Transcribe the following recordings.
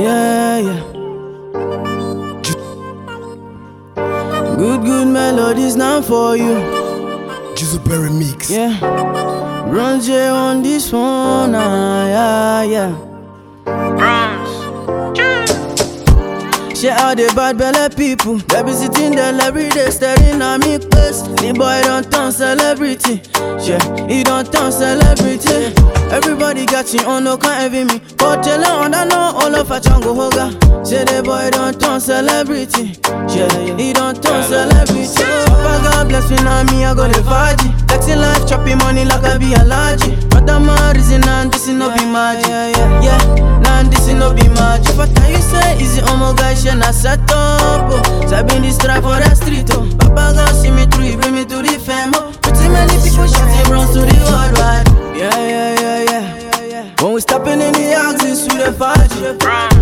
Yeah, yeah. Good melodies now for you. Jizuberry mix. Yeah. Bronze J on this one. Yeah, yeah. Share all the bad belly people. They be sitting there every day staring at me face. The boy don't turn celebrity. Yeah, he don't turn celebrity. Everybody got you on, no can't envy me. But tell on I know all of a chango hoga. Say the boy don't turn celebrity. Yeah, he don't turn celebrity. Papa God bless me now, me I go the faji. Flexing life, chopping money like I be a large. But I'm a reason and this is no be magic. Yeah, nah this is no be magic. But I you say easy, oh my gosh, and I set up. So I been this strive for the street. Papa God see me through, he bring me to the fame. Pretty many people shouting runs to the worldwide. Yeah. When we stepping in the axis with the faji.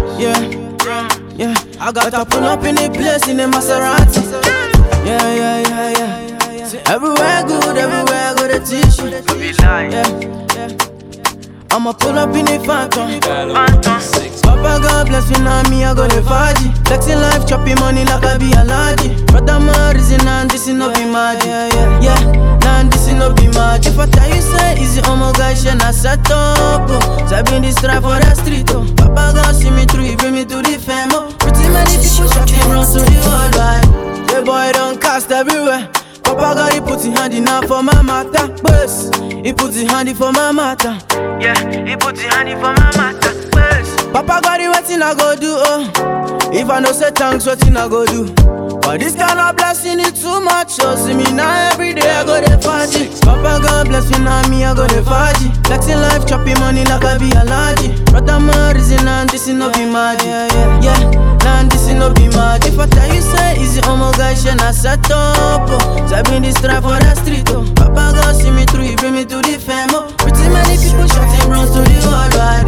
Yeah. I got to pull up in the place in the Maserati. Yeah. Everywhere good a tissue. Yeah. I'ma pull up in the Phantom. Papa God bless me now, me I go the faji. Flexing life, chopping money like I be a large. But I'm a reason and this is no be magic. Yeah, nah this is no be magic. If I tell you say easy, oh my gosh, and I set up. So I been this strive for the street. Papa God see me through, he bring me to the fame. Pretty many people shouting runs to the worldwide. The boy don't cast everywhere. Papa God, he put his hand in now for my matter. Bus, he put his hand in for my matter. Yeah, he put his hand in for my matter. Bus. Papa God, what thing I go do? Oh, if I no say thanks, what thing I go do? But this kind of blessing is too much. So see me now every day I go the faji. Papa God bless me now, me I go the faji. Flexing life, chopping money like I be a large. But I'm a reason and this is no be magic. Yeah, nah this is no be magic. If I tell you say easy, oh my gosh, and I set up. So I been this strive for the street. Papa God see me through, he bring me to the fame. Pretty many people shouting runs to the worldwide.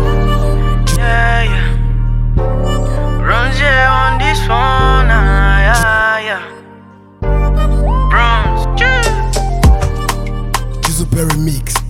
Yeah. Bronze J on this one. Yeah. Jizuberry mix.